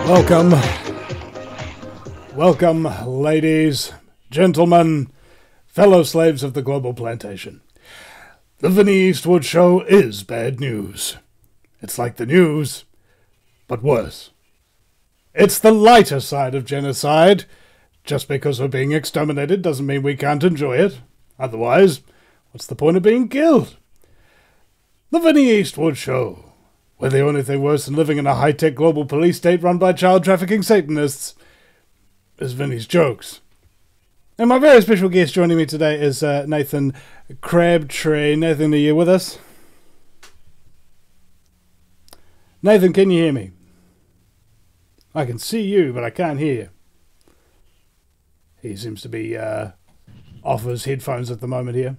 Welcome. Welcome, ladies, gentlemen, fellow slaves of the global plantation. The Vinnie Eastwood Show is bad news. It's like the news, but worse. It's the lighter side of genocide. Just because we're being exterminated doesn't mean we can't enjoy it. Otherwise, what's the point of being killed? The Vinnie Eastwood Show. We're the only thing worse than living in a high-tech global police state run by child-trafficking Satanists is Vinnie's jokes. And my very special guest joining me today is Nathan Crabtree. Nathan, are you with us? Nathan, can you hear me? I can see you, but I can't hear you. He seems to be off his headphones at the moment here.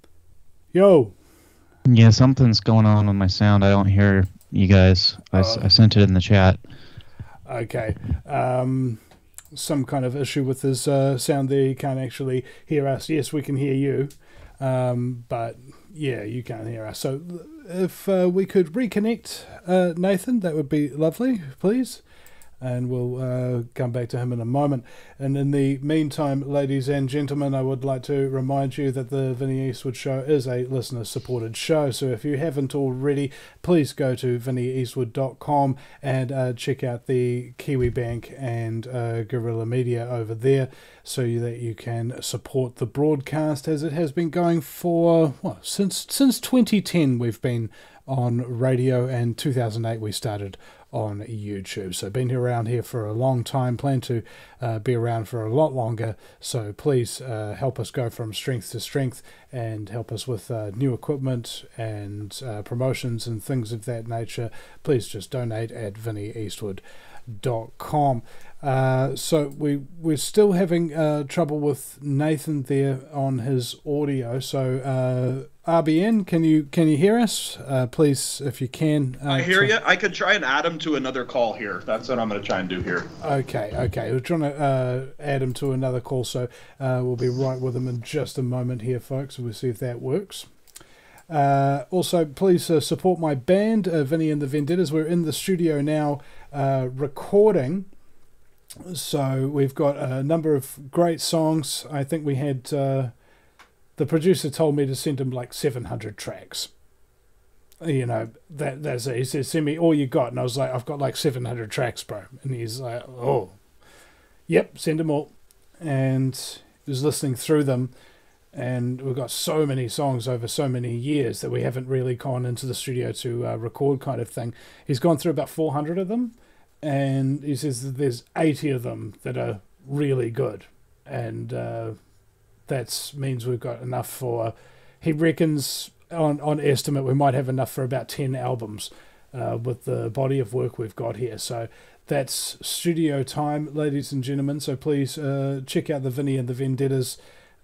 Yo. Yeah, something's going on with my sound. I don't hear you guys. I sent it in the chat. Okay. Some kind of issue with his sound there. You can't actually hear us. Yes, we can hear you. But, yeah, you can't hear us. So if we could reconnect Nathan, that would be lovely, please. And we'll come back to him in a moment. And in the meantime, ladies and gentlemen, I would like to remind you that the Vinnie Eastwood Show is a listener-supported show. So if you haven't already, please go to vinnieeastwood.com and check out the Kiwi Bank and Guerrilla Media over there so that you can support the broadcast as it has been going for, since 2010 we've been on radio, and 2008 we started on YouTube. So been around here for a long time, plan to be around for a lot longer. So please help us go from strength to strength and help us with new equipment and promotions and things of that nature. Please just donate at vinnieeastwood.com. So we're still having trouble with Nathan there on his audio. So RBN, can you hear us? Please, if you can. I hear you. I could try and add him to another call here. That's what I'm going to try and do here. Okay. We're trying to add him to another call, so we'll be right with him in just a moment here, folks. We'll see if that works. Also, please support my band, Vinnie and the Vendettas. We're in the studio now recording. So we've got a number of great songs. I think we had... the producer told me to send him like 700 tracks. You know, that's it. He said, send me all you got. And I was like, I've got like 700 tracks, bro. And he's like, oh, yep, send them all. And he was listening through them. And we've got so many songs over so many years that we haven't really gone into the studio to record kind of thing. He's gone through about 400 of them. And he says that there's 80 of them that are really good. And that means we've got enough for, he reckons, on estimate, we might have enough for about 10 albums with the body of work we've got here. So that's studio time, ladies and gentlemen. So please check out the Vinnie and the Vendettas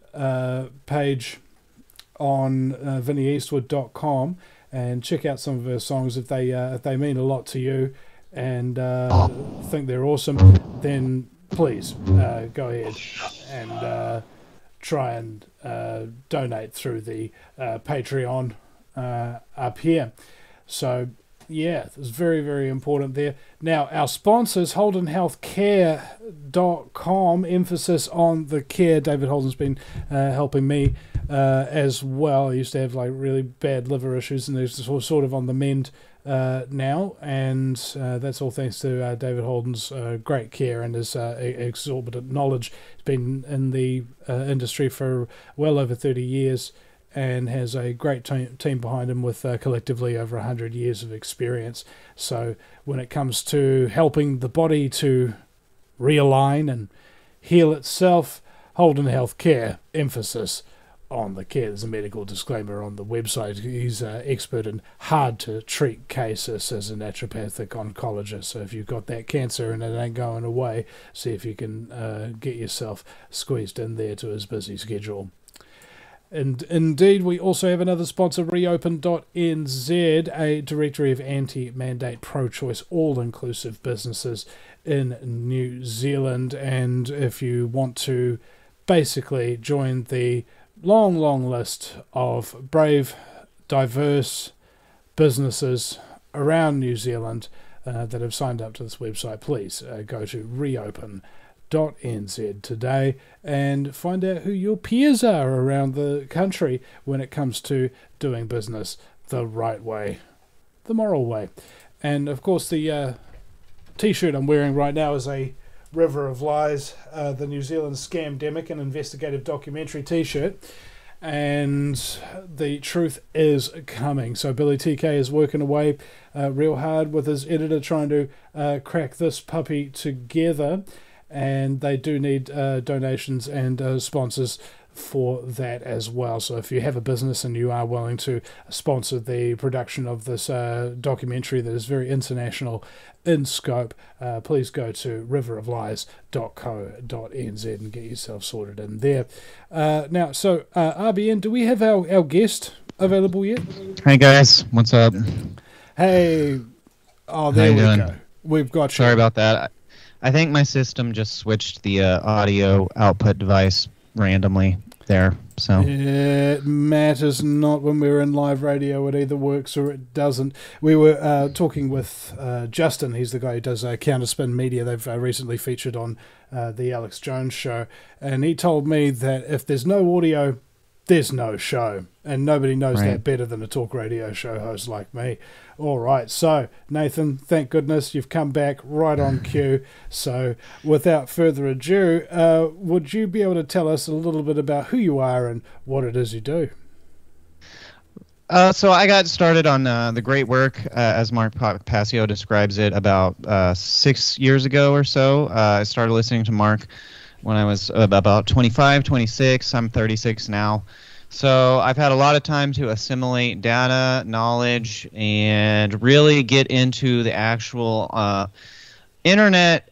page on vinnieeastwood.com and check out some of her songs. If they mean a lot to you and think they're awesome, then please go ahead and try and donate through the Patreon up here. So yeah, it's very, very important there. Now, our sponsors, HoldenHealthCare.com, emphasis on the care. David Holden's been helping me as well. I used to have like really bad liver issues, and there's sort of on the mend now, and that's all thanks to David Holden's great care and his exorbitant knowledge. He's been in the industry for well over 30 years and has a great team behind him with collectively over 100 years of experience. So when it comes to helping the body to realign and heal itself, Holden Healthcare, emphasis on the care. There's a medical disclaimer on the website. He's an expert in hard-to-treat cases as a naturopathic oncologist. So if you've got that cancer and it ain't going away, see if you can get yourself squeezed in there to his busy schedule. And indeed, we also have another sponsor, reopen.nz, a directory of anti-mandate, pro-choice, all-inclusive businesses in New Zealand. And if you want to basically join the long list of brave, diverse businesses around New Zealand that have signed up to this website, please go to reopen.nz today and find out who your peers are around the country when it comes to doing business the right way, the moral way. And of course, the t-shirt I'm wearing right now is a River of Lies, the New Zealand Scamdemic, an investigative documentary t-shirt. And the truth is coming. So Billy TK is working away real hard with his editor trying to crack this puppy together. And they do need donations and sponsors for that as well. So if you have a business and you are willing to sponsor the production of this documentary that is very international in scope, please go to riveroflies.co.nz and get yourself sorted in there. Now, so RBN, do we have our guest available yet? Hey guys, what's up? Hey, oh, there we go. We've got you. Sorry about that. I think my system just switched the audio output device randomly there, so it matters not when we're in live radio. It either works or it doesn't. We were talking with Justin. He's the guy who does Counterspin Media. They've recently featured on the Alex Jones show, and he told me that if there's no audio, there's no show, and nobody knows that better than a talk radio show host like me. All right, so Nathan, thank goodness you've come back right on cue. So without further ado, would you be able to tell us a little bit about who you are and what it is you do? So I got started on the great work, as Mark Passio describes it, about 6 years ago or so. I started listening to Mark when I was about 25, 26. I'm 36 now. So I've had a lot of time to assimilate data, knowledge, and really get into the actual internet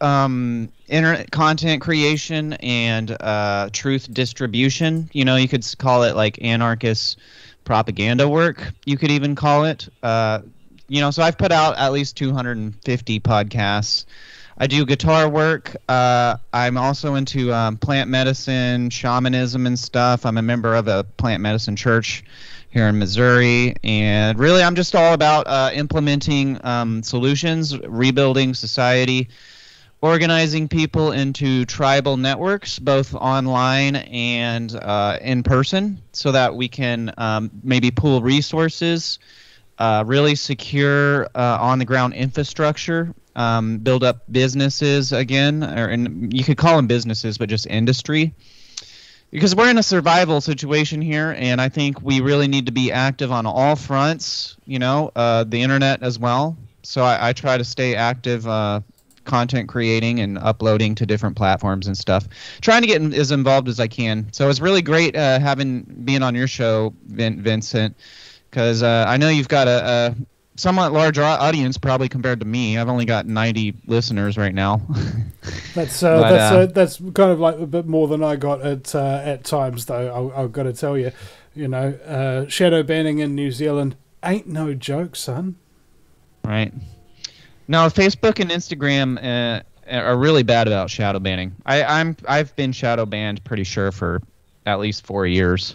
content creation and truth distribution. You know, you could call it like anarchist propaganda work, you could even call it. You know, so I've put out at least 250 podcasts. I do guitar work. I'm also into plant medicine, shamanism and stuff. I'm a member of a plant medicine church here in Missouri. And really, I'm just all about implementing solutions, rebuilding society, organizing people into tribal networks, both online and in person, so that we can maybe pool resources, really secure on-the-ground infrastructure, build up businesses again, and you could call them businesses, but just industry. Because we're in a survival situation here, and I think we really need to be active on all fronts, you know, the internet as well. So I try to stay active, content creating and uploading to different platforms and stuff, trying to get as involved as I can. So it's really great being on your show, Vincent, because I know you've got a somewhat large audience, probably compared to me. I've only got 90 listeners right now. That's kind of like a bit more than I got at times, though. I've got to tell you, you know, shadow banning in New Zealand ain't no joke, son. Right. No, Facebook and Instagram are really bad about shadow banning. I've been shadow banned pretty sure for at least 4 years.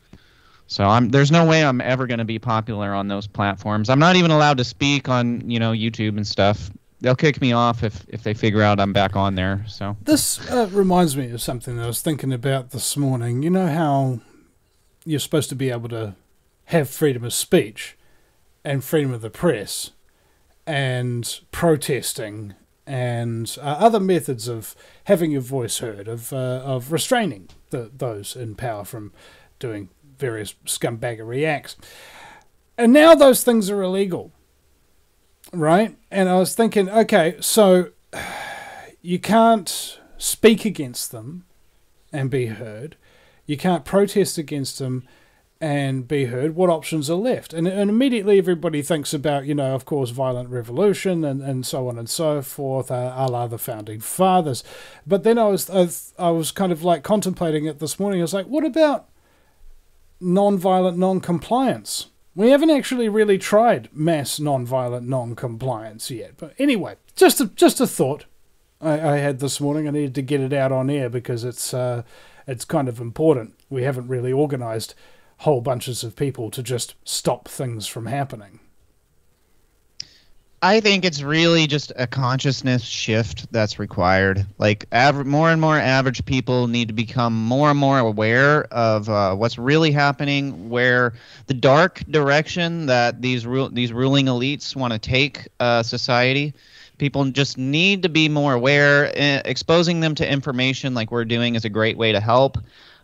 So there's no way I'm ever going to be popular on those platforms. I'm not even allowed to speak on, you know, YouTube and stuff. They'll kick me off if they figure out I'm back on there. So this reminds me of something that I was thinking about this morning. You know how you're supposed to be able to have freedom of speech and freedom of the press and protesting and other methods of having your voice heard, of restraining those in power from doing various scumbaggery acts. And now those things are illegal, right? And I was thinking, okay, so you can't speak against them and be heard. You can't protest against them and be heard. What options are left? And immediately everybody thinks about, you know, of course, violent revolution and so on and so forth, a la the Founding Fathers. But then I was kind of like contemplating it this morning. I was like, what about non-violent non-compliance? We haven't actually really tried mass non-violent non-compliance yet. But anyway, just a thought I had this morning. I needed to get it out on air because it's kind of important. We haven't really organized whole bunches of people to just stop things from happening. I think it's really just a consciousness shift that's required. Like more and more average people need to become more and more aware of what's really happening, where the dark direction that these ruling elites want to take society. People just need to be more aware. Exposing them to information like we're doing is a great way to help.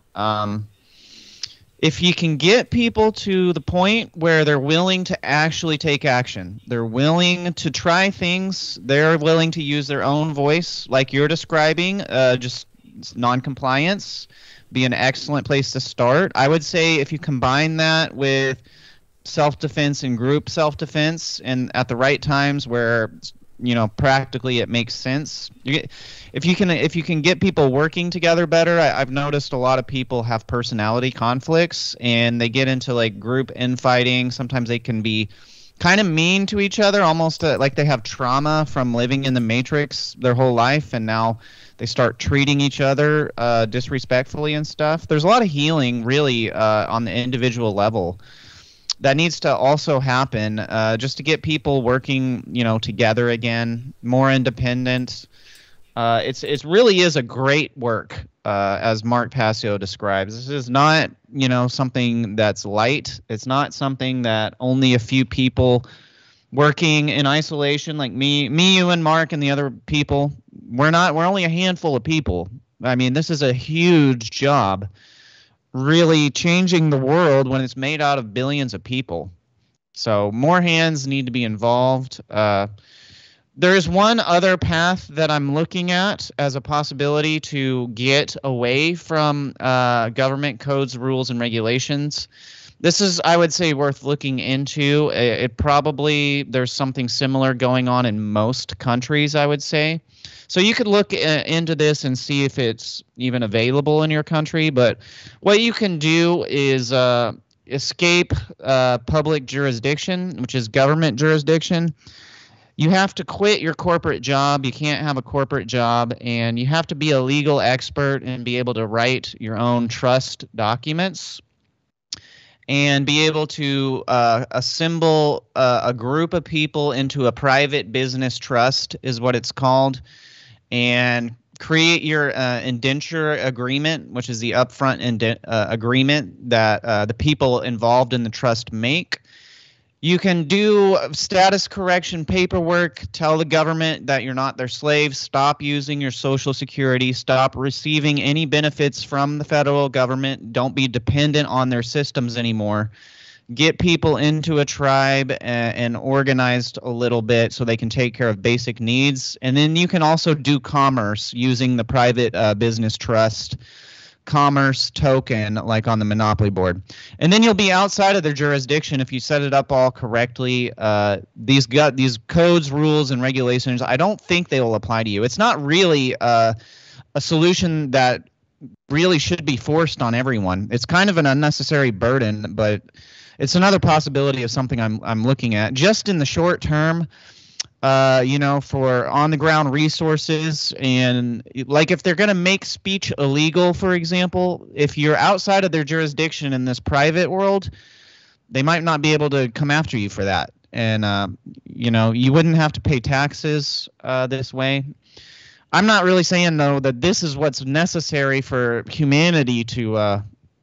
If you can get people to the point where they're willing to actually take action, they're willing to try things, they're willing to use their own voice, like you're describing, just non-compliance, be an excellent place to start. I would say if you combine that with self-defense and group self-defense, and at the right times where practically it makes sense. If you can get people working together better, I've noticed a lot of people have personality conflicts and they get into like group infighting. Sometimes they can be kind of mean to each other, almost like they have trauma from living in the Matrix their whole life, and now they start treating each other disrespectfully and stuff. There's a lot of healing really on the individual level that needs to also happen, just to get people working, together again, more independent. It really is a great work, as Mark Passio describes. This is not, something that's light. It's not something that only a few people working in isolation, like me, you, and Mark, and the other people. We're only a handful of people. I mean, this is a huge job. Really changing the world when it's made out of billions of people. So more hands need to be involved. There's one other path that I'm looking at as a possibility to get away from government codes, rules, and regulations. This is, I would say, worth looking into. There's something similar going on in most countries, I would say. So you could look into this and see if it's even available in your country. But what you can do is escape public jurisdiction, which is government jurisdiction. You have to quit your corporate job. You can't have a corporate job, and you have to be a legal expert and be able to write your own trust documents and be able to assemble a group of people into a private business trust is what it's called, and create your indenture agreement, which is the upfront agreement that the people involved in the trust make. You can do status correction paperwork, tell the government that you're not their slaves, stop using your Social Security, stop receiving any benefits from the federal government, don't be dependent on their systems anymore. Get people into a tribe and organized a little bit so they can take care of basic needs. And then you can also do commerce using the private business trust commerce token, like on the Monopoly board. And then you'll be outside of their jurisdiction if you set it up all correctly. These codes, rules, and regulations, I don't think they will apply to you. It's not really a solution that really should be forced on everyone. It's kind of an unnecessary burden, but it's another possibility of something I'm looking at just in the short term. For on-the-ground resources, and like if they're going to make speech illegal, for example, if you're outside of their jurisdiction in this private world, they might not be able to come after you for that. And, you wouldn't have to pay taxes this way. I'm not really saying, though, that this is what's necessary for humanity to,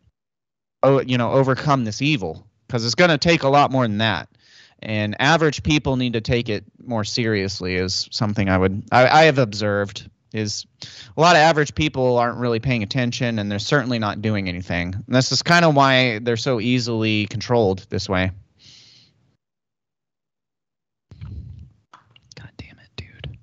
overcome this evil, because it's going to take a lot more than that. And average people need to take it more seriously is something I have observed, is a lot of average people aren't really paying attention, and they're certainly not doing anything. And this is kind of why they're so easily controlled this way. God damn it, dude.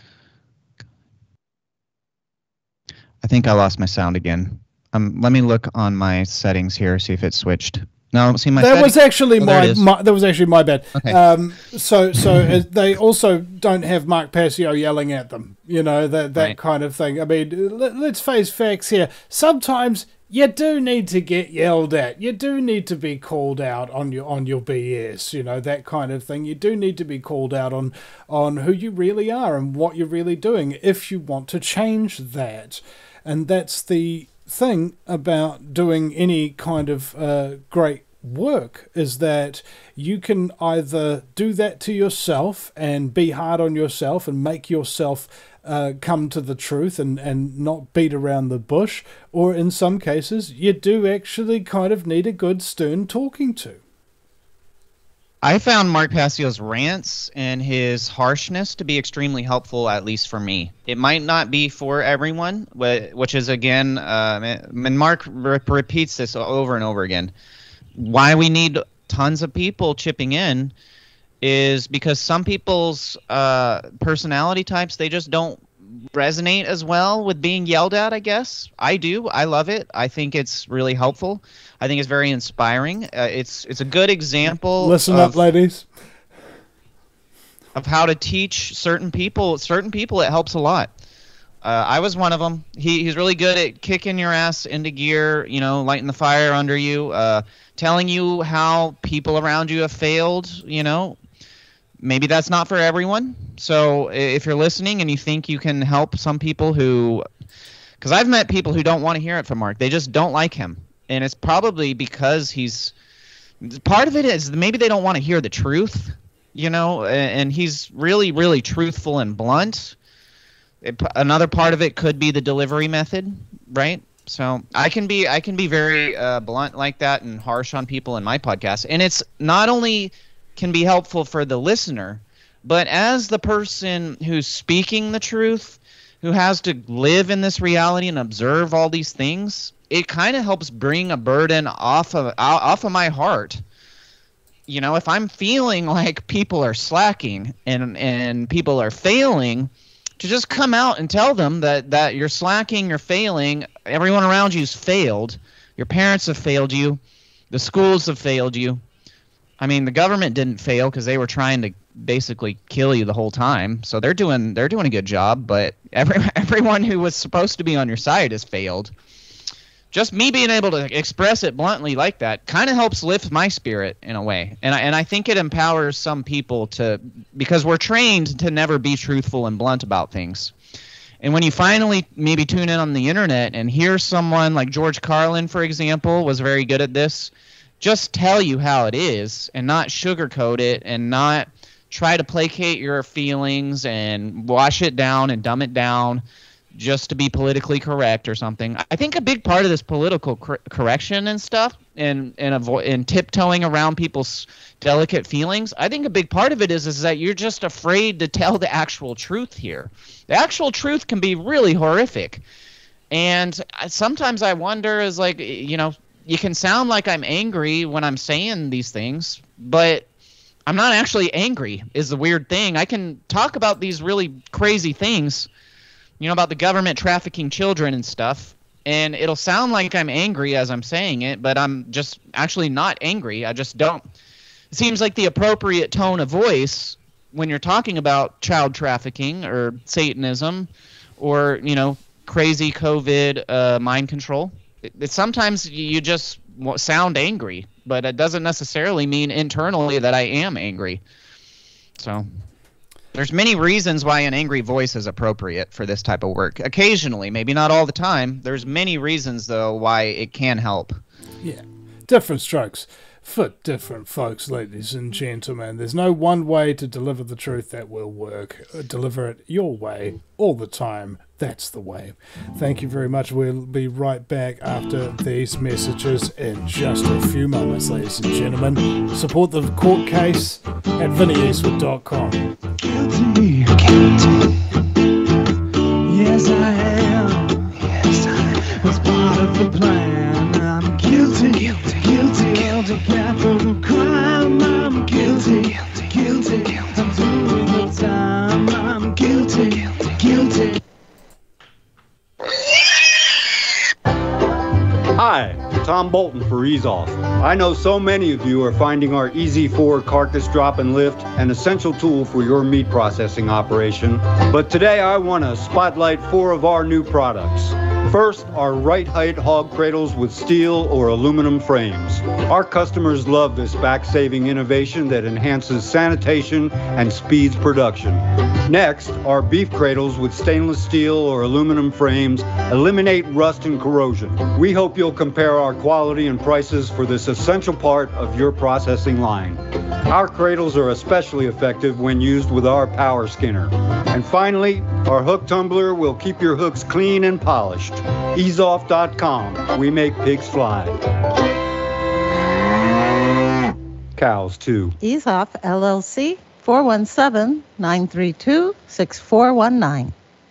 I think I lost my sound again. Let me look on my settings here, see if it switched. No, see my. That was actually that was actually my bad. Okay. So they also don't have Mark Passio yelling at them. That right. Kind of thing. I mean, let's face facts here. Sometimes you do need to get yelled at. You do need to be called out on your BS. That kind of thing. You do need to be called out on who you really are and what you're really doing if you want to change that. And that's the thing about doing any kind of great work, is that you can either do that to yourself and be hard on yourself and make yourself come to the truth and not beat around the bush, or in some cases you do actually kind of need a good stern talking to. I found Mark Passio's rants and his harshness to be extremely helpful, at least for me. It might not be for everyone, which is, again, and Mark repeats this over and over again. Why we need tons of people chipping in is because some people's personality types, they just don't resonate as well with being yelled at, I guess. I do. I love it. I think it's really helpful. I think it's very inspiring. It's a good example. Listen up, ladies. Of how to teach certain people. Certain people, it helps a lot. I was one of them. He's really good at kicking your ass into gear, lighting the fire under you, telling you how people around you have failed, Maybe that's not for everyone. So if you're listening and you think you can help some people because I've met people who don't want to hear it from Mark. They just don't like him. And it's probably because part of it is maybe they don't want to hear the truth, and he's really, really truthful and blunt. Another part of it could be the delivery method, right? So I can be very blunt like that and harsh on people in my podcast. And it's not only can be helpful for the listener, but as the person who's speaking the truth, who has to live in this reality and observe all these things, it kind of helps bring a burden off of my heart. If I'm feeling like people are slacking and people are failing, to just come out and tell them that you're slacking, you're failing, everyone around you's failed, your parents have failed you, the schools have failed you. I mean, the government didn't fail because they were trying to basically kill you the whole time. So they're doing a good job, but everyone who was supposed to be on your side has failed. Just me being able to express it bluntly like that kind of helps lift my spirit in a way. And I think it empowers some people because we're trained to never be truthful and blunt about things. And when you finally maybe tune in on the internet and hear someone like George Carlin, for example, was very good at this, just tell you how it is and not sugarcoat it and not try to placate your feelings and wash it down and dumb it down just to be politically correct or something. I think a big part of this political correction and stuff and tiptoeing around people's delicate feelings, I think a big part of it is that you're just afraid to tell the actual truth here. The actual truth can be really horrific. And sometimes I wonder is like, you can sound like I'm angry when I'm saying these things, but I'm not actually angry is the weird thing. I can talk about these really crazy things, about the government trafficking children and stuff, and it'll sound like I'm angry as I'm saying it, but I'm just actually not angry. I just don't. It seems like the appropriate tone of voice when you're talking about child trafficking or Satanism or, crazy COVID mind control. Sometimes you just sound angry, but it doesn't necessarily mean internally that I am angry. So there's many reasons why an angry voice is appropriate for this type of work. Occasionally, maybe not all the time. There's many reasons, though, why it can help. Yeah, different strokes for different folks, ladies and gentlemen. There's no one way to deliver the truth that will work. Deliver it your way all the time. That's the way. Thank you very much. We'll be right back after these messages in just a few moments, ladies and gentlemen. Support the court case at VinnyEastwood.com. Guilty. Yes, I am. Yes, I was part of the plan. I'm guilty. Guilty of a capital crime. I'm guilty. I'm doing the time. I'm guilty. Hi, Tom Bolton for Ease Off. I know so many of you are finding our Easy 4 carcass drop and lift an essential tool for your meat processing operation, but today I want to spotlight 4 of our new products. First are right height hog cradles with steel or aluminum frames. Our customers love this back-saving innovation that enhances sanitation and speeds production. Next are beef cradles with stainless steel or aluminum frames, eliminate rust and corrosion. We hope you'll compare our quality and prices for this essential part of your processing line. Our cradles are especially effective when used with our power skinner. And finally, our hook tumbler will keep your hooks clean and polished. EaseOff.com. We make pigs fly. Cows, too. Ease Off LLC, 417-932-6419.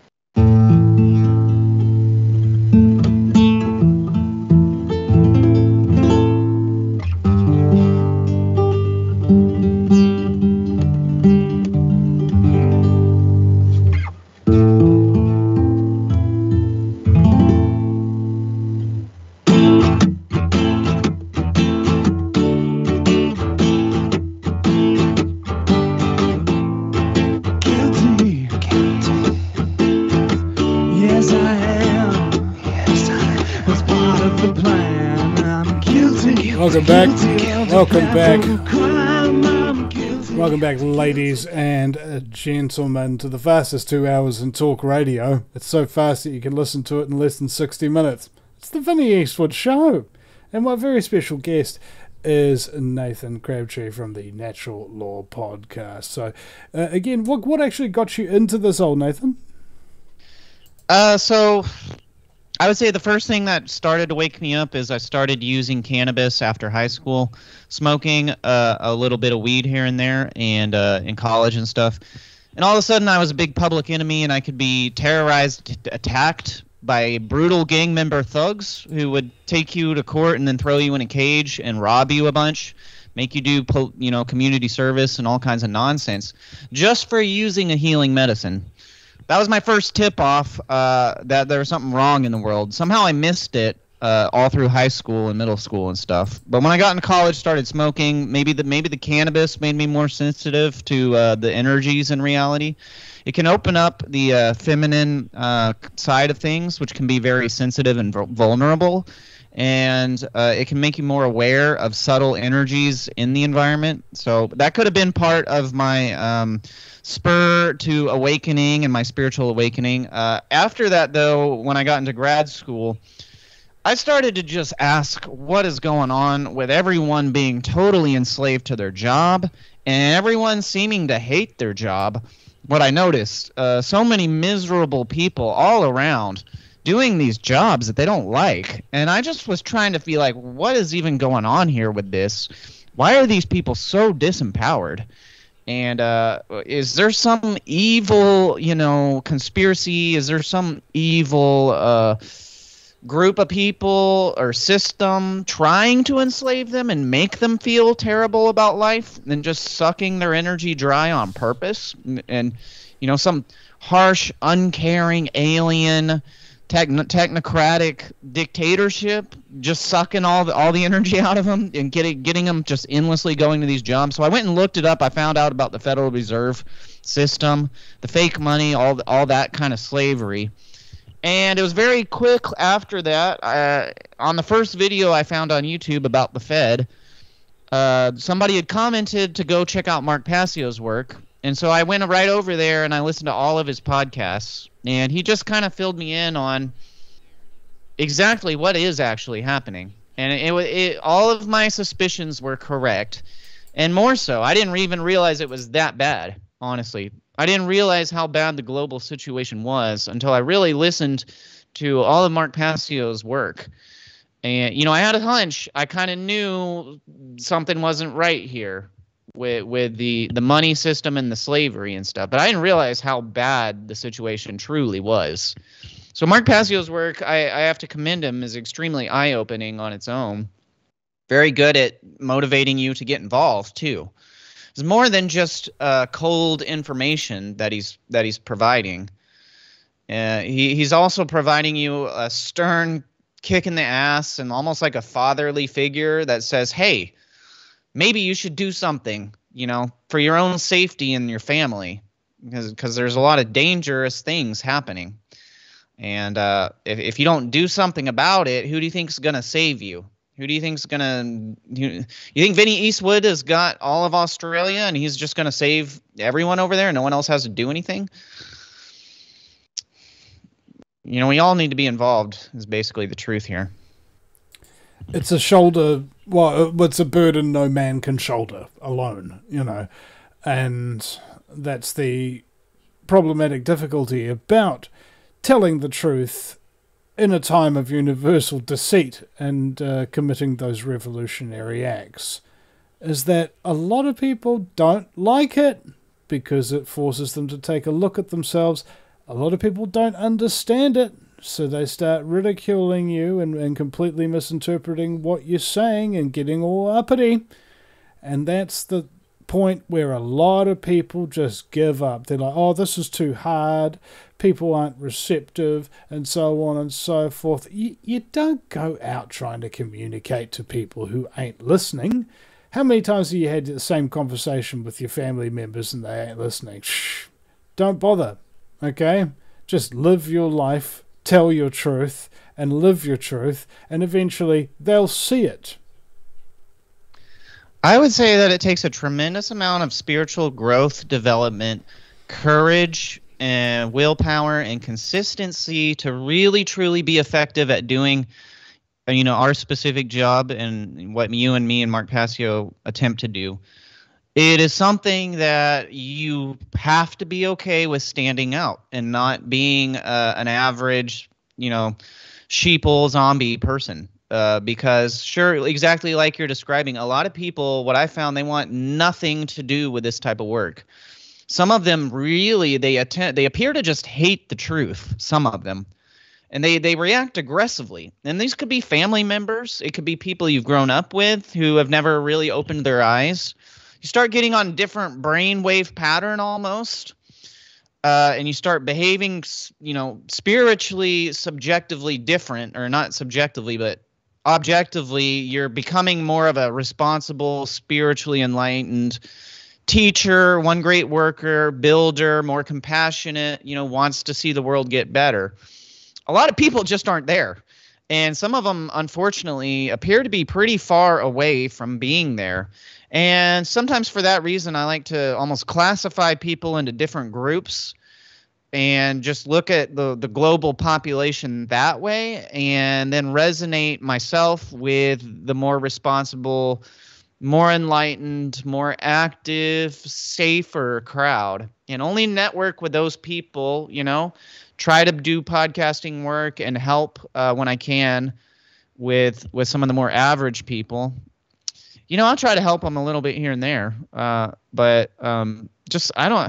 Welcome back, ladies and gentlemen, to the fastest 2 hours in talk radio. It's so fast that you can listen to it in less than 60 minutes. It's the Vinnie Eastwood Show. And my very special guest is Nathan Crabtree from the Natural Law Podcast. So, again, what actually got you into this, old Nathan? So I would say the first thing that started to wake me up is I started using cannabis after high school, smoking a little bit of weed here and there, and in college and stuff. And all of a sudden, I was a big public enemy, and I could be terrorized, attacked by brutal gang member thugs who would take you to court and then throw you in a cage and rob you a bunch, make you do community service and all kinds of nonsense, just for using a healing medicine. That was my first tip-off that there was something wrong in the world. Somehow I missed it all through high school and middle school and stuff. But when I got into college, started smoking. Maybe the cannabis made me more sensitive to the energies in reality. It can open up the feminine side of things, which can be very sensitive and vulnerable. And it can make you more aware of subtle energies in the environment. So that could have been part of my spur to awakening and my spiritual awakening. After that, though, when I got into grad school, I started to just ask what is going on with everyone being totally enslaved to their job and everyone seeming to hate their job. What I noticed, so many miserable people all around doing these jobs that they don't like. And I just was trying to feel like, what is even going on here with this? Why are these people so disempowered? And is there some evil, conspiracy? Is there some evil group of people or system trying to enslave them and make them feel terrible about life and just sucking their energy dry on purpose? And, some harsh, uncaring, alien, technocratic dictatorship just sucking all the energy out of them and getting them just endlessly going to these jobs. So I went and looked it up. I found out about the Federal Reserve System, the fake money, all that kind of slavery. And it was very quick after that. On the first video I found on YouTube about the Fed, somebody had commented to go check out Mark Passio's work. And so I went right over there and I listened to all of his podcasts. And he just kind of filled me in on exactly what is actually happening. And all of my suspicions were correct. And more so, I didn't even realize it was that bad, honestly. I didn't realize how bad the global situation was until I really listened to all of Mark Passio's work. And, I had a hunch. I kind of knew something wasn't right here with the money system and the slavery and stuff. But I didn't realize how bad the situation truly was. So Mark Passio's work, I have to commend him, is extremely eye-opening on its own. Very good at motivating you to get involved, too. It's more than just cold information that he's providing. He's also providing you a stern kick in the ass and almost like a fatherly figure that says, hey, maybe you should do something, for your own safety and your family, because there's a lot of dangerous things happening. And if you don't do something about it, who do you think's gonna save you? Who do you think's gonna? You think Vinny Eastwood has got all of Australia and he's just gonna save everyone over there and no one else has to do anything? You know, we all need to be involved. Is basically the truth here. It's a shoulder. Well, it's a burden no man can shoulder alone. You know, and that's the problematic difficulty about telling the truth in a time of universal deceit and committing those revolutionary acts, is that a lot of people don't like it because it forces them to take a look at themselves. A lot of people don't understand it, so they start ridiculing you and completely misinterpreting what you're saying and getting all uppity. And that's the point where a lot of people just give up. They're like, oh, this is too hard, people aren't receptive, and so on and so forth. You don't go out trying to communicate to people who ain't listening. How many times have you had the same conversation with your family members and they ain't listening? Shh, don't bother, okay? Just live your life, tell your truth, and live your truth, and eventually they'll see it. I would say that it takes a tremendous amount of spiritual growth, development, courage, and willpower and consistency to really truly be effective at doing, you know, our specific job and what you and me and Mark Passio attempt to do. It is something that you have to be okay with standing out and not being an average, you know, sheeple zombie person. Because sure, exactly like you're describing, a lot of people, what I found, they want nothing to do with this type of work. Some of them really, they appear to just hate the truth, some of them. And they react aggressively. And these could be family members. It could be people you've grown up with who have never really opened their eyes. You start getting on different brainwave pattern almost. And you start behaving, you know, spiritually, subjectively different, or not subjectively, but objectively, you're becoming more of a responsible, spiritually enlightened teacher, one great worker, builder, more compassionate, you know, wants to see the world get better. A lot of people just aren't there. And some of them, unfortunately, appear to be pretty far away from being there. And sometimes for that reason, I like to almost classify people into different groups and just look at the global population that way, and then resonate myself with the more responsible, more enlightened, more active, safer crowd. And only network with those people, you know, try to do podcasting work and help when I can with some of the more average people. You know, I'll try to help them a little bit here and there, but just I don't.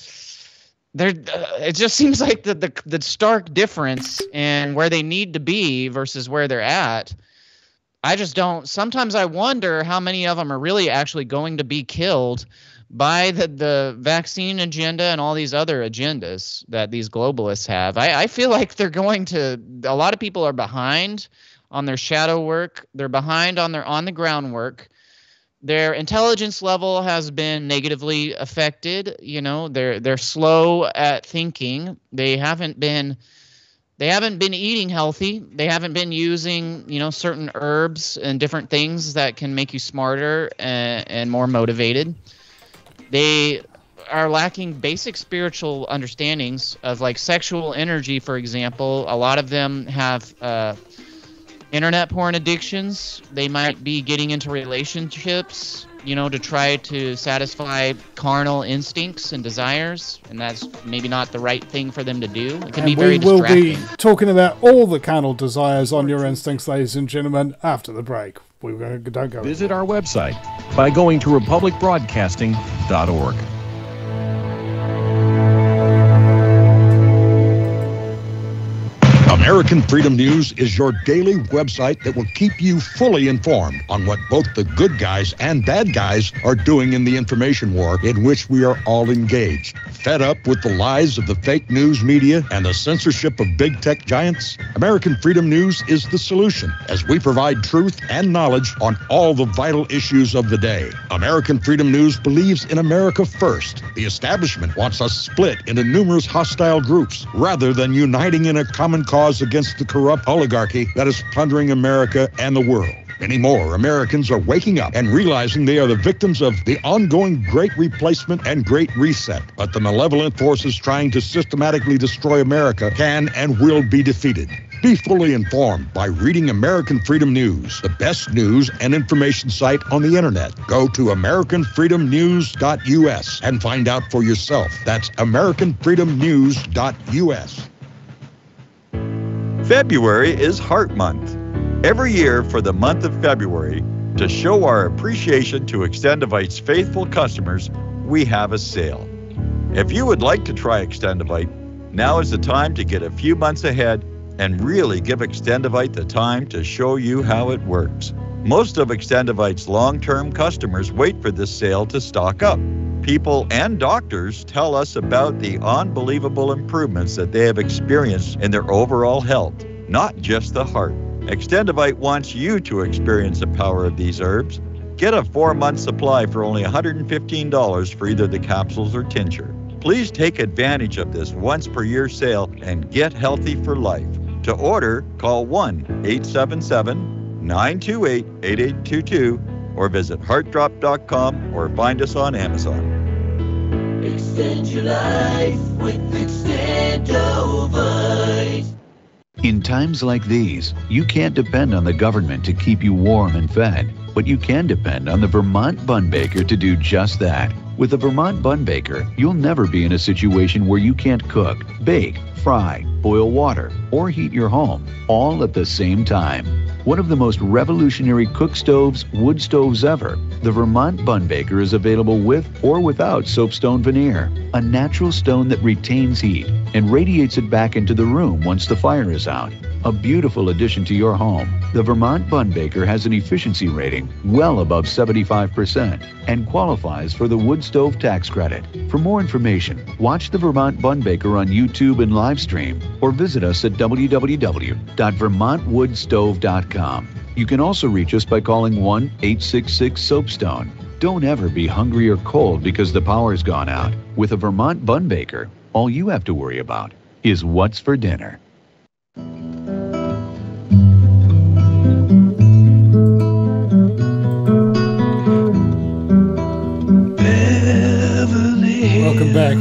It just seems like the stark difference in where they need to be versus where they're at. I just don't. Sometimes I wonder how many of them are really actually going to be killed by the vaccine agenda and all these other agendas that these globalists have. I feel like they're going to. A lot of people are behind on their shadow work. They're behind on their on the ground work. Their intelligence level has been negatively affected. You know, they're slow at thinking. They haven't been eating healthy. They haven't been using, you know, certain herbs and different things that can make you smarter and more motivated. They are lacking basic spiritual understandings of, like, sexual energy, for example. A lot of them have internet porn addictions. They might be getting into relationships, you know, to try to satisfy carnal instincts and desires, and that's maybe not the right thing for them to do. It can be very distracting. We will be talking about all the carnal desires on your instincts, ladies and gentlemen, after the break. Don't go. Visit our website by going to republicbroadcasting.org. American Freedom News is your daily website that will keep you fully informed on what both the good guys and bad guys are doing in the information war in which we are all engaged. Fed up with the lies of the fake news media and the censorship of big tech giants? American Freedom News is the solution, as we provide truth and knowledge on all the vital issues of the day. American Freedom News believes in America first. The establishment wants us split into numerous hostile groups rather than uniting in a common cause against the corrupt oligarchy that is plundering America and the world. Many more Americans are waking up and realizing they are the victims of the ongoing Great Replacement and Great Reset. But the malevolent forces trying to systematically destroy America can and will be defeated. Be fully informed by reading American Freedom News, the best news and information site on the internet. Go to AmericanFreedomNews.us and find out for yourself. That's AmericanFreedomNews.us. February is Heart Month. Every year for the month of February, to show our appreciation to Extendivite's faithful customers, we have a sale. If you would like to try Extendivite, now is the time to get a few months ahead and really give Extendivite the time to show you how it works. Most of Extendivite's long-term customers wait for this sale to stock up. People and doctors tell us about the unbelievable improvements that they have experienced in their overall health, not just the heart. Extendivite wants you to experience the power of these herbs. Get a 4-month supply for only $115 for either the capsules or tincture. Please take advantage of this once-per-year sale and get healthy for life. To order, call 1-877-928-8822 or visit heartdrop.com or find us on Amazon. Extend your life with Extendovite. In times like these, you can't depend on the government to keep you warm and fed, but you can depend on the Vermont Bun Baker to do just that. With the Vermont Bun Baker, you'll never be in a situation where you can't cook, bake, fry, boil water, or heat your home, all at the same time. One of the most revolutionary cook stoves, wood stoves ever, the Vermont Bun Baker is available with or without soapstone veneer, a natural stone that retains heat and radiates it back into the room once the fire is out. A beautiful addition to your home, the Vermont Bun Baker has an efficiency rating well above 75% and qualifies for the wood stove tax credit. For more information, watch the Vermont Bun Baker on YouTube and live stream or visit us at www.vermontwoodstove.com. You can also reach us by calling 1-866-SOAPSTONE. Don't ever be hungry or cold because the power's gone out. With a Vermont Bun Baker, all you have to worry about is what's for dinner. Welcome back.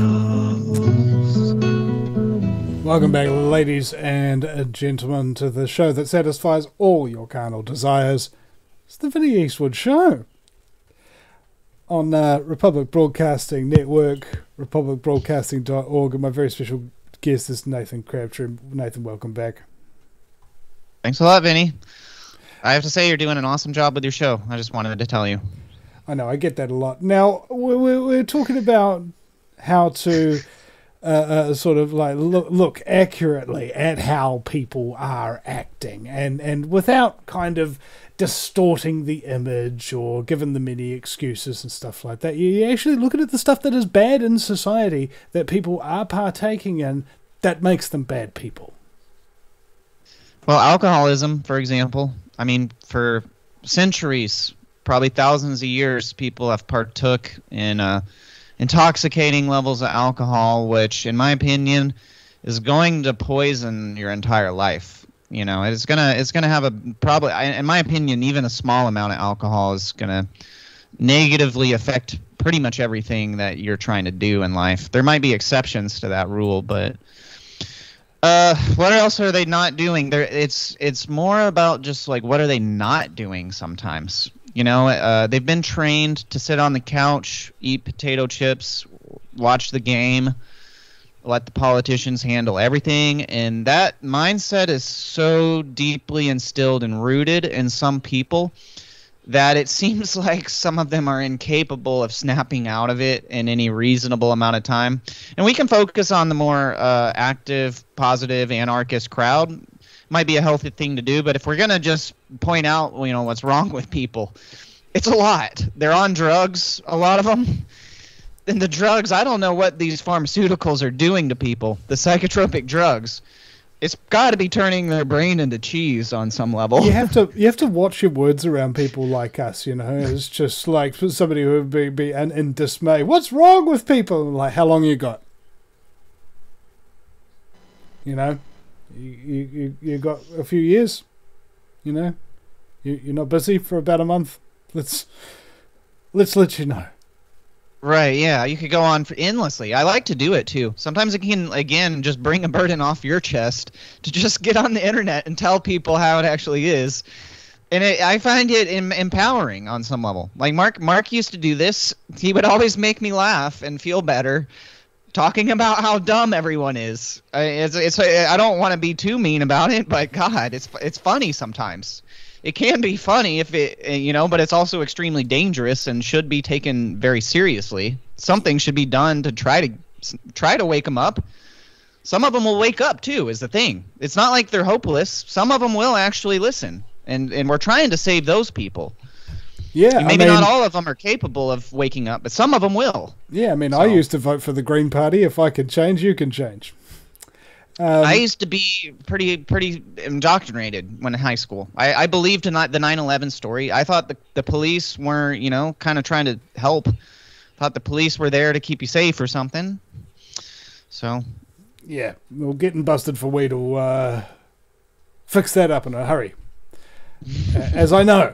Welcome back, ladies and gentlemen, to the show that satisfies all your carnal desires. It's the Vinnie Eastwood Show. On Republic Broadcasting Network, republicbroadcasting.org, and my very special guest is Nathan Crabtree. Nathan, welcome back. Thanks a lot, Vinny. I have to say you're doing an awesome job with your show. I just wanted to tell you. I know, I get that a lot. Now, we're talking about how to sort of like look accurately at how people are acting and without kind of distorting the image or giving them any excuses and stuff like that. You actually look at the stuff that is bad in society that people are partaking in that makes them bad people. Well, alcoholism, for example. I mean, for centuries, probably thousands of years, people have partook in intoxicating levels of alcohol, which, in my opinion, is going to poison your entire life. You know, it's gonna have a probably, in my opinion, even a small amount of alcohol is gonna negatively affect pretty much everything that you're trying to do in life. There might be exceptions to that rule, but what else are they not doing? It's more about just like what are they not doing sometimes. You know, they've been trained to sit on the couch, eat potato chips, watch the game, let the politicians handle everything, and that mindset is so deeply instilled and rooted in some people that it seems like some of them are incapable of snapping out of it in any reasonable amount of time. And we can focus on the more active, positive, anarchist crowd. Might be a healthy thing to do, but if we're going to just point out, you know, what's wrong with people, it's a lot. They're on drugs, a lot of them. And the drugs, I don't know what these pharmaceuticals are doing to people. The psychotropic drugs. It's got to be turning their brain into cheese on some level. You have to watch your words around people like us, you know. It's just like somebody who would be in dismay. What's wrong with people? Like, how long you got? You know, you got a few years. You know, you're not busy for about a month. Let's let you know. Right, yeah, you could go on for endlessly. I like to do it too. Sometimes it can, again, just bring a burden off your chest to just get on the internet and tell people how it actually is. And I find it empowering on some level. Like Mark used to do this. He would always make me laugh and feel better, talking about how dumb everyone is. I don't want to be too mean about it, but God, it's funny sometimes. It can be funny if it, you know, but it's also extremely dangerous and should be taken very seriously. Something should be done to try to wake them up. Some of them will wake up too, is the thing. It's not like they're hopeless. Some of them will actually listen, and we're trying to save those people. Yeah, maybe not all of them are capable of waking up, but some of them will. Yeah, I mean, I used to vote for the Green Party. If I could change, you can change. I used to be pretty indoctrinated when in high school. I believed in the 9/11 story. I thought the police were, you know, kind of trying to help. Thought the police were there to keep you safe or something. So. Yeah, well, getting busted for weed will fix that up in a hurry. As I know.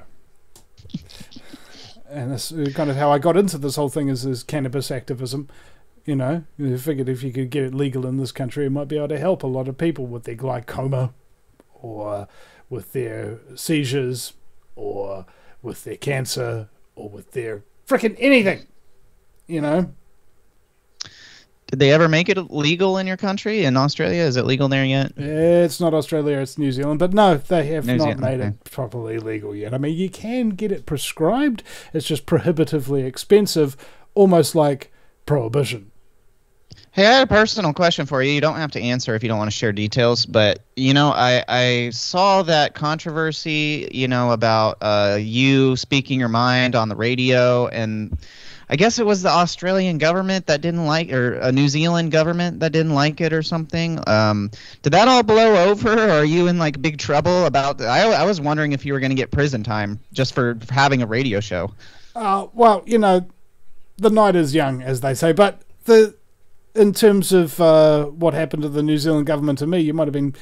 And that's kind of how I got into this whole thing is cannabis activism. You know, I figured if you could get it legal in this country, it might be able to help a lot of people with their glaucoma or with their seizures or with their cancer or with their frickin' anything, you know. Did they ever make it legal in your country? In Australia? Is it legal there yet? It's not Australia, it's New Zealand. But no, they have not made it properly legal yet. I mean, you can get it prescribed. It's just prohibitively expensive, almost like prohibition. Hey, I had a personal question for you. You don't have to answer if you don't want to share details, but, you know, I saw that controversy, you know, about you speaking your mind on the radio, and I guess it was the Australian government that didn't like, or a New Zealand government that didn't like it or something. Did that all blow over, or are you in, like, big trouble about I was wondering if you were going to get prison time just for having a radio show. Well, you know, the night is young, as they say, but in terms of what happened to the New Zealand government to me, you might have been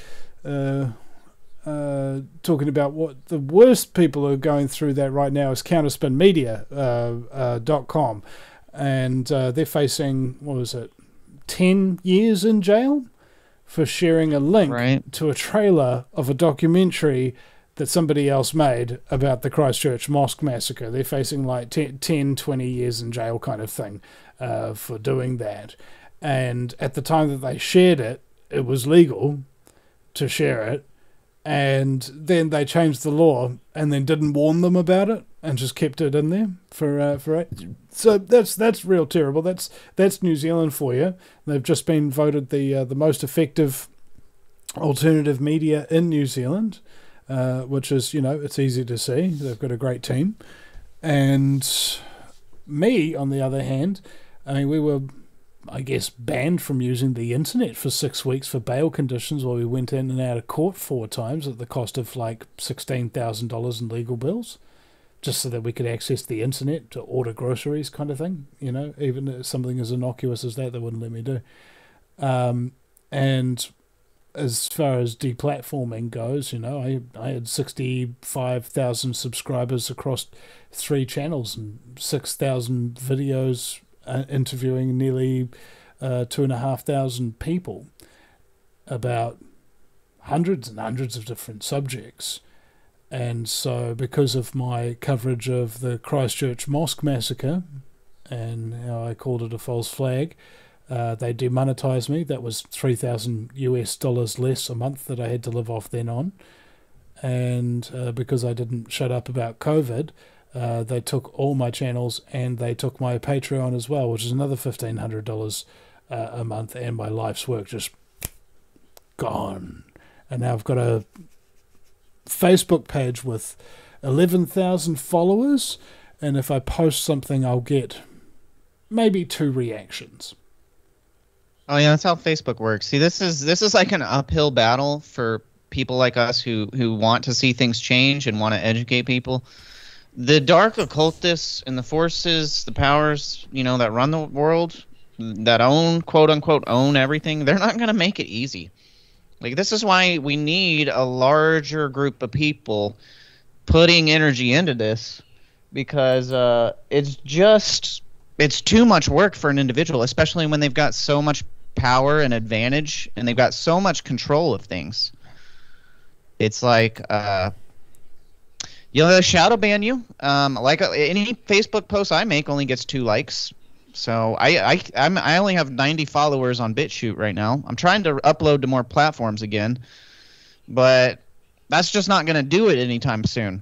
talking about what the worst people are going through that right now is counterspinmedia.com. And they're facing, what was it, 10 years in jail for sharing a link to a trailer of a documentary that somebody else made about the Christchurch Mosque massacre. They're facing like 10, 20 years in jail kind of thing for doing that. And at the time that they shared it, it was legal to share it. And then they changed the law and then didn't warn them about it and just kept it in there for it. So that's real terrible. That's New Zealand for you. They've just been voted the most effective alternative media in New Zealand, which is, you know, it's easy to see. They've got a great team. And me, on the other hand, I mean, we were, I guess, banned from using the internet for 6 weeks for bail conditions while we went in and out of court 4 times at the cost of like $16,000 in legal bills, just so that we could access the internet to order groceries kind of thing, you know, even something as innocuous as that they wouldn't let me do. And as far as deplatforming goes, you know, I had 65,000 subscribers across 3 channels and 6,000 videos interviewing nearly 2,500 people about hundreds and hundreds of different subjects. And so because of my coverage of the Christchurch Mosque massacre and how I called it a false flag, they demonetized me. That was $3,000 less a month that I had to live off then on. And because I didn't shut up about COVID, they took all my channels and they took my Patreon as well, which is another $1,500 a month, and my life's work just gone. And now I've got a Facebook page with 11,000 followers, and if I post something, I'll get maybe 2 reactions. Oh yeah, that's how Facebook works. See, this is like an uphill battle for people like us who want to see things change and want to educate people. The dark occultists and the forces, the powers, that run the world, that own, quote unquote, own everything, they're not going to make it easy. Like, this is why we need a larger group of people putting energy into this, because it's too much work for an individual, especially when they've got so much power and advantage and they've got so much control of things. It's like, they'll shadow ban you. Like any Facebook post I make only gets 2 likes. So I only have 90 followers on BitChute right now. I'm trying to upload to more platforms again, but that's just not going to do it anytime soon.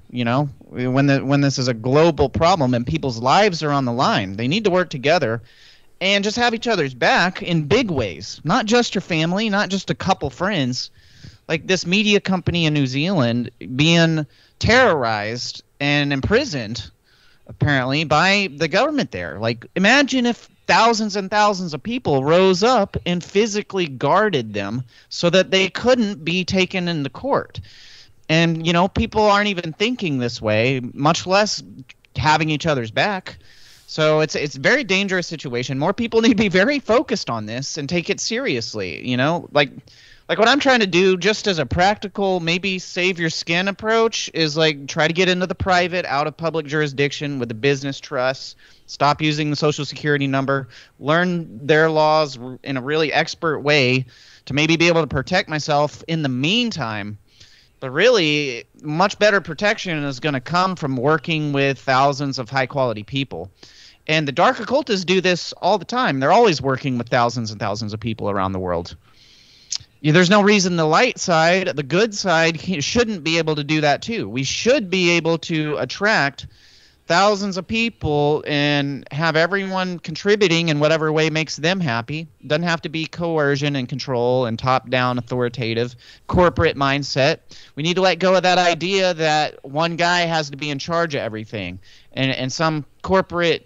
When this is a global problem and people's lives are on the line, they need to work together and just have each other's back in big ways. Not just your family, not just a couple friends. Like this media company in New Zealand being terrorized and imprisoned, apparently, by the government there. Like, imagine if thousands and thousands of people rose up and physically guarded them so that they couldn't be taken into court. And, people aren't even thinking this way, much less having each other's back. So it's a very dangerous situation. More people need to be very focused on this and take it seriously, Like what I'm trying to do, just as a practical, maybe save your skin approach, is like try to get into the private, out of public jurisdiction with the business trusts, stop using the Social Security number, learn their laws in a really expert way to maybe be able to protect myself in the meantime. But really, much better protection is going to come from working with thousands of high-quality people. And the dark occultists do this all the time. They're always working with thousands and thousands of people around the world. There's no reason the light side, the good side, shouldn't be able to do that too. We should be able to attract thousands of people and have everyone contributing in whatever way makes them happy. Doesn't have to be coercion and control and top-down authoritative corporate mindset. We need to let go of that idea that one guy has to be in charge of everything. And some corporate,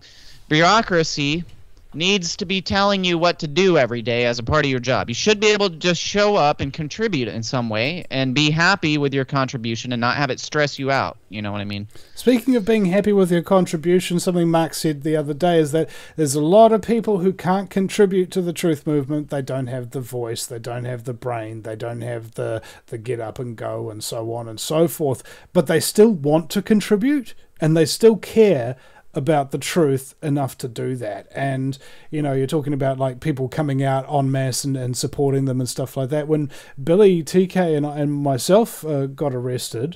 bureaucracy needs to be telling you what to do every day as a part of your job. You should be able to just show up and contribute in some way and be happy with your contribution and not have it stress you out. You know what I mean? Speaking of being happy with your contribution, something Mark said the other day is that there's a lot of people who can't contribute to the truth movement. They don't have the voice, they don't have the brain, they don't have the get up and go and so on and so forth, but they still want to contribute and they still care about the truth enough to do that. And you're talking about like people coming out en masse and supporting them and stuff like that. When Billy, TK and myself got arrested,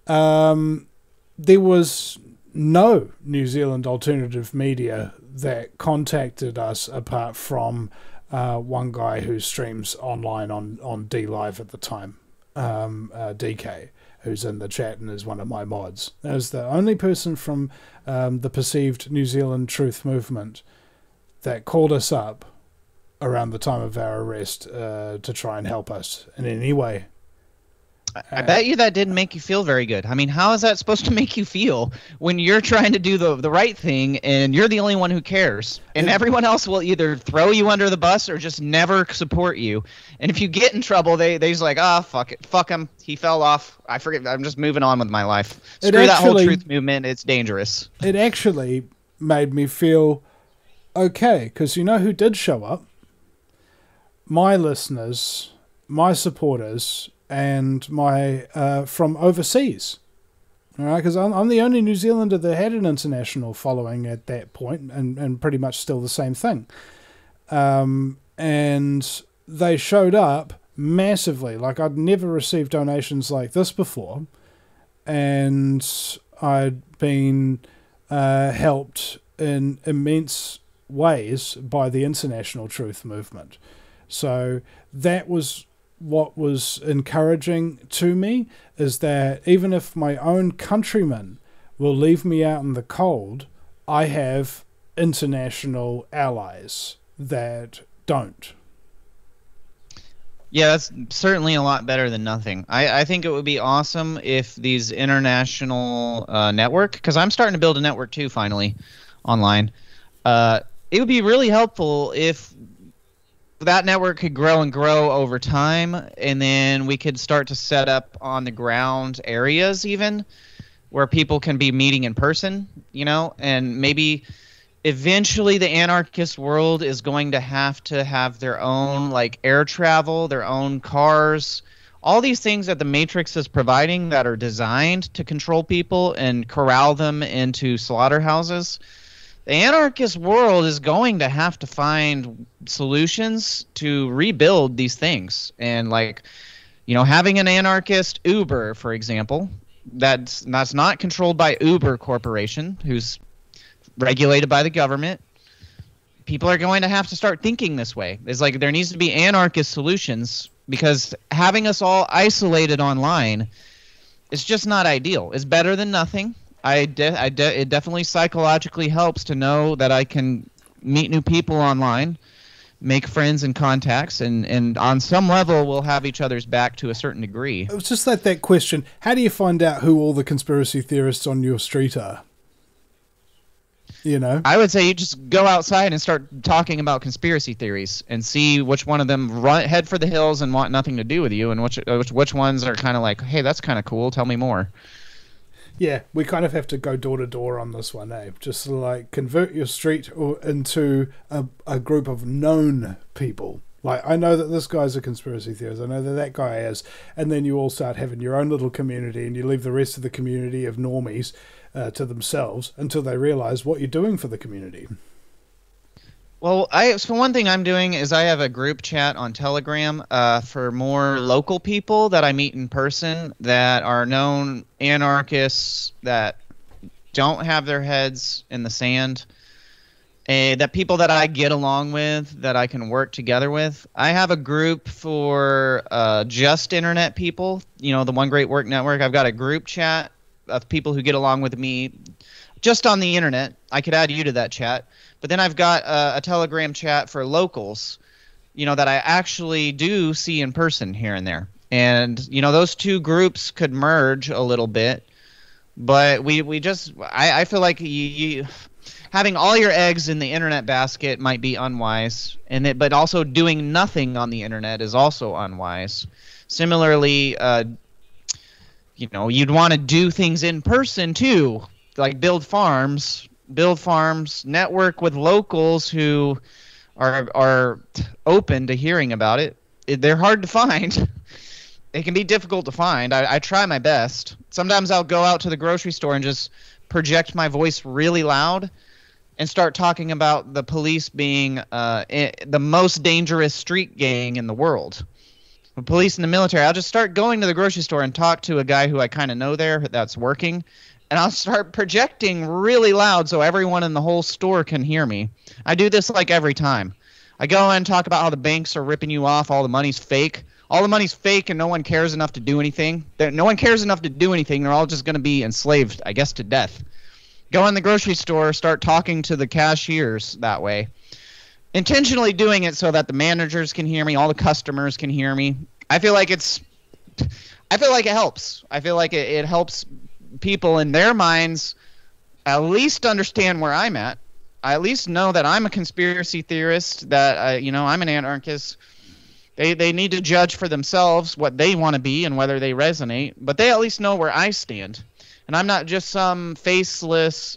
there was no New Zealand alternative media that contacted us apart from one guy who streams online on D Live at the time, DK, who's in the chat and is one of my mods. That was the only person from the perceived New Zealand truth movement that called us up around the time of our arrest to try and help us in any way. I bet you that didn't make you feel very good. I mean, how is that supposed to make you feel when you're trying to do the right thing and you're the only one who cares? And everyone else will either throw you under the bus or just never support you. And if you get in trouble, they just like, fuck it. Fuck him. He fell off. I forget. I'm just moving on with my life. Screw that whole truth movement. It's dangerous. It actually made me feel okay, because you know who did show up? My listeners, my supporters, and my from overseas, all right, because I'm the only New Zealander that had an international following at that point, and pretty much still the same thing. And they showed up massively. Like, I'd never received donations like this before, and I'd been helped in immense ways by the International Truth Movement. So that was what was encouraging to me, is that even if my own countrymen will leave me out in the cold, I have international allies that don't. Yeah, that's certainly a lot better than nothing. I think it would be awesome if these international network, because I'm starting to build a network too finally online, it would be really helpful if that network could grow and grow over time, and then we could start to set up on the ground areas even where people can be meeting in person, and maybe eventually the anarchist world is going to have their own like air travel, their own cars, all these things that the Matrix is providing that are designed to control people and corral them into slaughterhouses. The anarchist world is going to have to find solutions to rebuild these things. And having an anarchist Uber, for example, that's not controlled by Uber Corporation, who's regulated by the government. People are going to have to start thinking this way. It's like there needs to be anarchist solutions, because having us all isolated online is just not ideal. It's better than nothing. It definitely psychologically helps to know that I can meet new people online, make friends and contacts, and on some level we'll have each other's back to a certain degree. It was just like that question, how do you find out who all the conspiracy theorists on your street are? I would say you just go outside and start talking about conspiracy theories and see which one of them head for the hills and want nothing to do with you, and which ones are kind of like, hey, that's kind of cool, tell me more. Yeah, we kind of have to go door to door on this one, just like convert your street into a group of known people. Like, I know that this guy's a conspiracy theorist, I know that guy is, and then you all start having your own little community, and you leave the rest of the community of normies to themselves until they realize what you're doing for the community. Well, so one thing I'm doing is I have a group chat on Telegram for more local people that I meet in person that are known anarchists that don't have their heads in the sand, that people that I get along with, that I can work together with. I have a group for just internet people, the One Great Work Network. I've got a group chat of people who get along with me just on the internet. I could add you to that chat. But then I've got a Telegram chat for locals, that I actually do see in person here and there. And, those two groups could merge a little bit. But I feel like you having all your eggs in the internet basket might be unwise. But also doing nothing on the internet is also unwise. Similarly, you'd want to do things in person too, like build farms, network with locals who are open to hearing about it. They're hard to find. It can be difficult to find. I try my best. Sometimes I'll go out to the grocery store and just project my voice really loud and start talking about the police being the most dangerous street gang in the world. The police and the military. I'll just start going to the grocery store and talk to a guy who I kind of know there that's working, and I'll start projecting really loud so everyone in the whole store can hear me. I do this like every time. I go in and talk about how the banks are ripping you off, all the money's fake. All the money's fake and no one cares enough to do anything. No one cares enough to do anything. They're all just going to be enslaved, I guess, to death. Go in the grocery store, start talking to the cashiers that way. Intentionally doing it so that the managers can hear me, all the customers can hear me. I feel like it helps. I feel like it helps people in their minds at least understand where I'm at. I at least know that I'm a conspiracy theorist, that I'm an anarchist. They need to judge for themselves what they want to be and whether they resonate, but they at least know where I stand. And I'm not just some faceless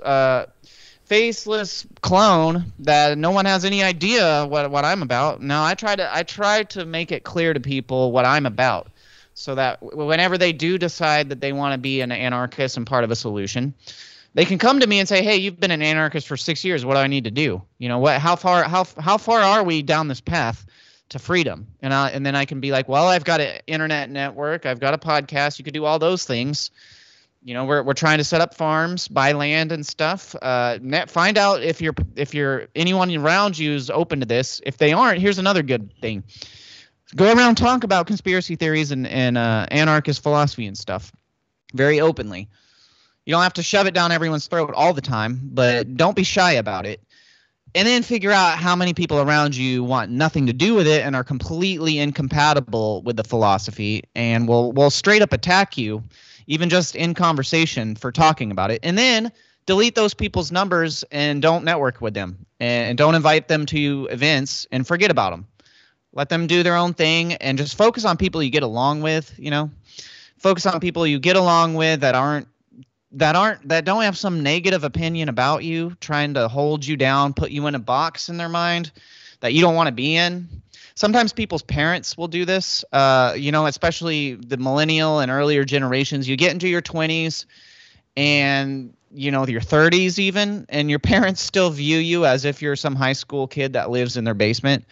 clone that no one has any idea what I'm about. No, I try to make it clear to people what I'm about, so that whenever they do decide that they want to be an anarchist and part of a solution, they can come to me and say, "Hey, you've been an anarchist for 6 years. What do I need to do? How far are we down this path to freedom?" And then I can be like, "Well, I've got an internet network. I've got a podcast. You could do all those things. We're trying to set up farms, buy land and stuff. Find out if anyone around you is open to this. If they aren't, here's another good thing. Go around, talk about conspiracy theories and anarchist philosophy and stuff very openly. You don't have to shove it down everyone's throat all the time, but don't be shy about it. And then figure out how many people around you want nothing to do with it and are completely incompatible with the philosophy and will straight up attack you, even just in conversation, for talking about it. And then delete those people's numbers and don't network with them, and don't invite them to events, and forget about them. Let them do their own thing and just focus on people you get along with, focus on people you get along with that don't have some negative opinion about you, trying to hold you down, put you in a box in their mind that you don't want to be in. Sometimes people's parents will do this, especially the millennial and earlier generations. You get into your 20s and your 30s even, and your parents still view you as if you're some high school kid that lives in their basement.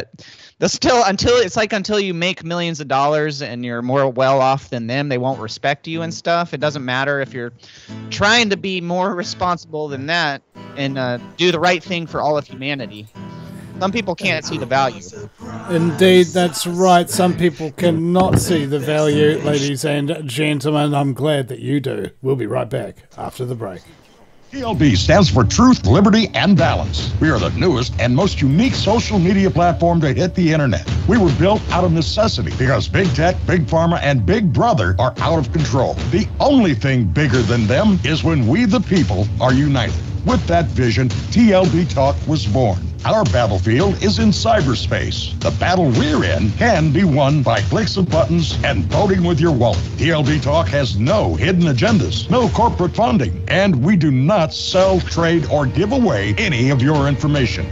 Until you make millions of dollars and you're more well off than them, they won't respect you and stuff. It doesn't matter if you're trying to be more responsible than that and do the right thing for all of humanity. Some people can't see the value. Indeed, that's right. Some people cannot see the value, ladies and gentlemen. I'm glad that you do. We'll be right back after the break. TLB stands for Truth, Liberty, and Balance. We are the newest and most unique social media platform to hit the internet. We were built out of necessity because Big Tech, Big Pharma, and Big Brother are out of control. The only thing bigger than them is when we, the people, are united. With that vision, TLB Talk was born. Our battlefield is in cyberspace. The battle we're in can be won by clicks of buttons and voting with your wallet. TLB Talk has no hidden agendas, no corporate funding, and we do not sell, trade, or give away any of your information.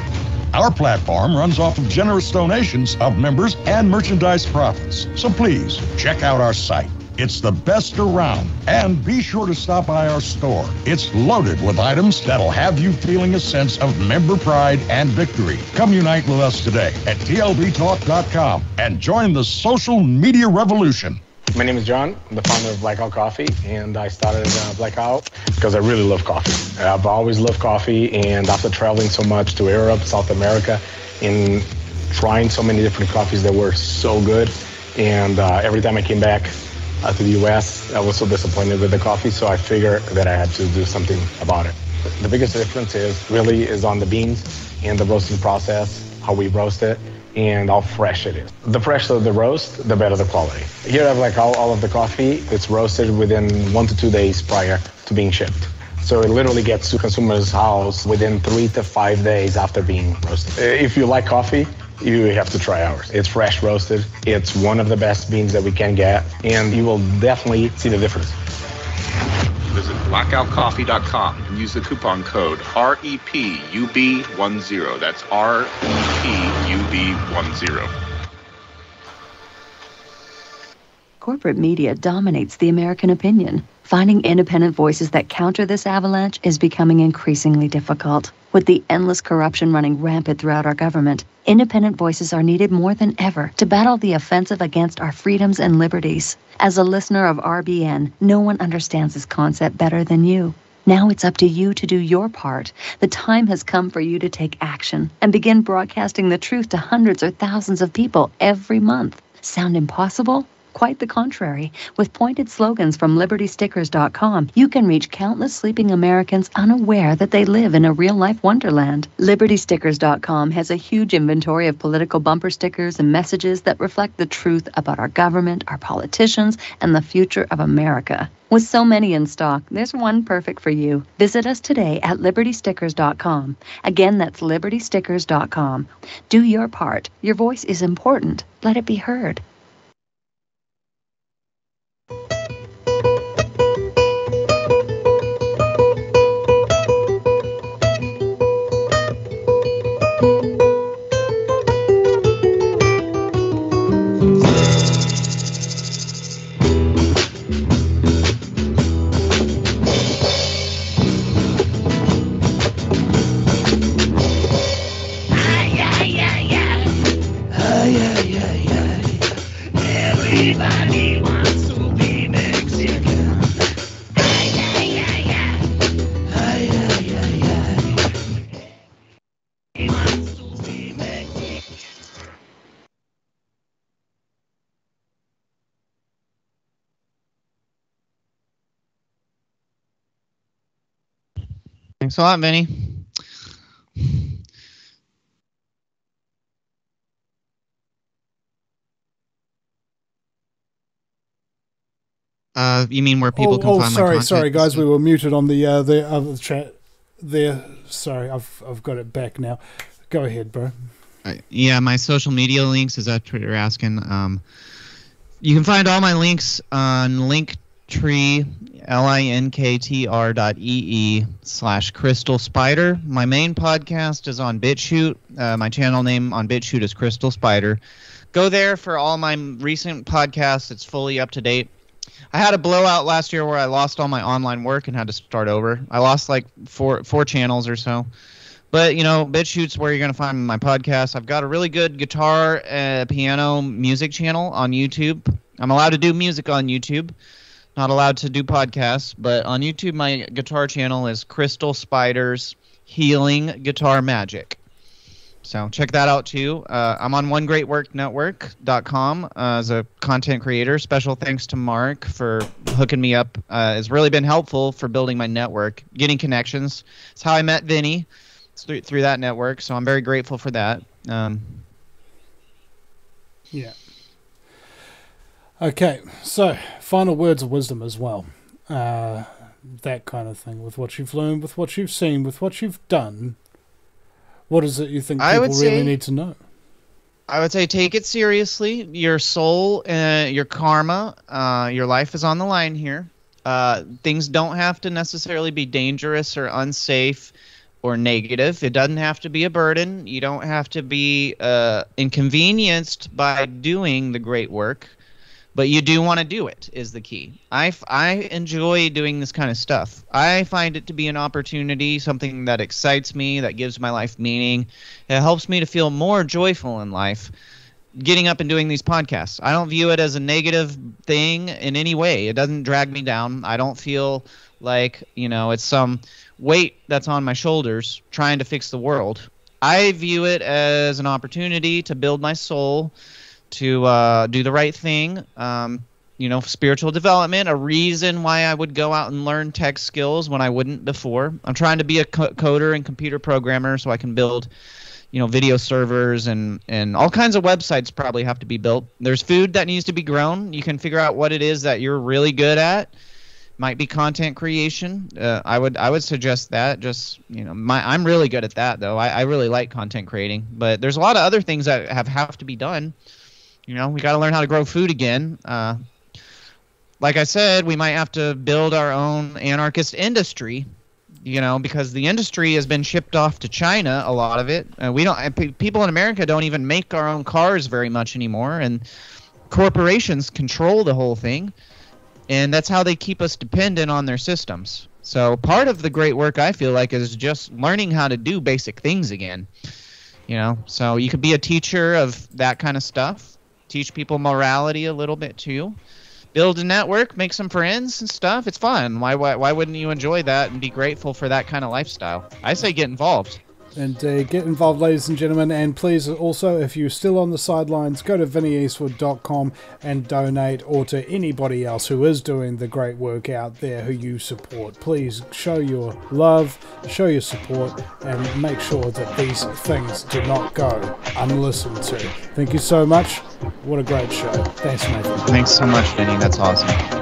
Our platform runs off of generous donations of members and merchandise profits. So please, check out our site. It's the best around. And be sure to stop by our store. It's loaded with items that'll have you feeling a sense of member pride and victory. Come unite with us today at tlbtalk.com and join the social media revolution. My name is John. I'm the founder of Blackout Coffee, and I started Blackout because I really love coffee. I've always loved coffee, and after traveling so much to Europe, South America, and trying so many different coffees that were so good, and every time I came back to the U.S., I was so disappointed with the coffee, so I figured that I had to do something about it. The biggest difference is on the beans and the roasting process, how we roast it, and how fresh it is. The fresher the roast, the better the quality. Here I have all of the coffee. It's roasted within 1 to 2 days prior to being shipped. So it literally gets to consumers' house within 3 to 5 days after being roasted. If you like coffee, you have to try ours. It's fresh roasted. It's one of the best beans that we can get, and you will definitely see the difference. Visit blackoutcoffee.com and use the coupon code REPUB10. That's REPUB10. Corporate media dominates the American opinion. Finding independent voices that counter this avalanche is becoming increasingly difficult. With the endless corruption running rampant throughout our government, independent voices are needed more than ever to battle the offensive against our freedoms and liberties. As a listener of RBN, no one understands this concept better than you. Now it's up to you to do your part. The time has come for you to take action and begin broadcasting the truth to hundreds or thousands of people every month. Sound impossible? Quite the contrary. With pointed slogans from LibertyStickers.com, you can reach countless sleeping Americans unaware that they live in a real-life wonderland. LibertyStickers.com has a huge inventory of political bumper stickers and messages that reflect the truth about our government, our politicians, and the future of America. With so many in stock, there's one perfect for you. Visit us today at LibertyStickers.com. Again, that's LibertyStickers.com. Do your part. Your voice is important. Let it be heard. Everybody wants to be Mexican. He wants to be Mexican. Thanks a lot, Vinny. You mean where people can find my content? Sorry, guys, we were muted on the other chat there. Sorry, I've got it back now. Go ahead, bro. Yeah, my social media links, is that what you're asking? You can find all my links on Linktree, linktr.ee/Crystal Spider. My main podcast is on BitChute. My channel name on BitChute is Crystal Spider. Go there for all my recent podcasts. It's fully up to date. I had a blowout last year where I lost all my online work and had to start over. I lost like four channels or so. But, BitChute's where you're going to find my podcast. I've got a really good guitar, piano, music channel on YouTube. I'm allowed to do music on YouTube. Not allowed to do podcasts. But on YouTube, my guitar channel is Crystal Spider's Healing Guitar Magic. So check that out, too. I'm on OneGreatWorkNetwork.com as a content creator. Special thanks to Mark for hooking me up. It's really been helpful for building my network, getting connections. It's how I met Vinny. Through that network, so I'm very grateful for that. Yeah. Okay, so final words of wisdom as well. That kind of thing, with what you've learned, with what you've seen, with what you've done. What is it you think people really need to know? I would say take it seriously. Your soul, your karma, your life is on the line here. Things don't have to necessarily be dangerous or unsafe or negative. It doesn't have to be a burden. You don't have to be inconvenienced by doing the great work, but you do want to do it is the key. I enjoy doing this kind of stuff. I find it to be an opportunity, something that excites me, that gives my life meaning. It helps me to feel more joyful in life, getting up and doing these podcasts. I don't view it as a negative thing in any way. It doesn't drag me down. I don't feel like, it's some weight that's on my shoulders trying to fix the world. I view it as an opportunity to build my soul, to do the right thing, spiritual development, a reason why I would go out and learn tech skills when I wouldn't before. I'm trying to be a coder and computer programmer so I can build video servers and all kinds of websites probably have to be built. There's food that needs to be grown. You can figure out what it is that you're really good at. Might be content creation. I would suggest that. Just I'm really good at that though. I really like content creating. But there's a lot of other things that have to be done. We got to learn how to grow food again. Like I said, we might have to build our own anarchist industry. Because the industry has been shipped off to China. A lot of it. People in America don't even make our own cars very much anymore, and corporations control the whole thing. And that's how they keep us dependent on their systems. So part of the great work, I feel like, is just learning how to do basic things again. So you could be a teacher of that kind of stuff. Teach people morality a little bit too. Build a network, make some friends and stuff. It's fun. Why wouldn't you enjoy that and be grateful for that kind of lifestyle? I say get involved. And get involved, ladies and gentlemen. And please also, if you're still on the sidelines, go to VinnyEastwood.com and donate, or to anybody else who is doing the great work out there who you support. Please show your love, show your support, and make sure that these things do not go unlistened to. Thank you so much. What a great show. Thanks, Nathan. Thanks so much, Vinny. That's awesome.